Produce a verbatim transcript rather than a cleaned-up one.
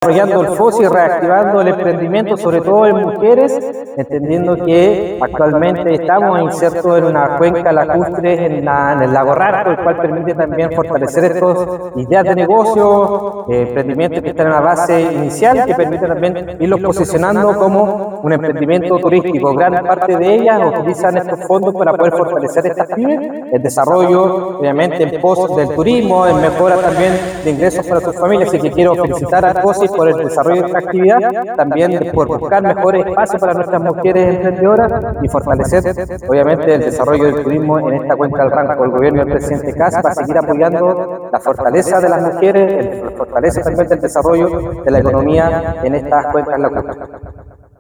desarrollando el FOSI y reactivando el emprendimiento, sobre todo en mujeres, entendiendo que actualmente estamos insertos en una cuenca lacustre en, la, en el lago Ranco, el cual permite también fortalecer estas ideas de negocio, eh, emprendimientos que están en la base inicial, que permiten también irlos posicionando como un emprendimiento turístico. Gran parte de ellas utilizan estos fondos para poder fortalecer estas pymes, el desarrollo, obviamente, en pos del turismo, en mejora también de ingresos para sus familias. Así que quiero felicitar a COSI por el desarrollo de esta actividad, también por buscar mejores espacios para nuestras mujeres emprendedoras y fortalecer, obviamente, el desarrollo del turismo en esta cuenca del Ranco. El gobierno del presidente Kast va a seguir apoyando la fortaleza de las mujeres, la fortaleza también del desarrollo de la economía en estas cuencas lacustres.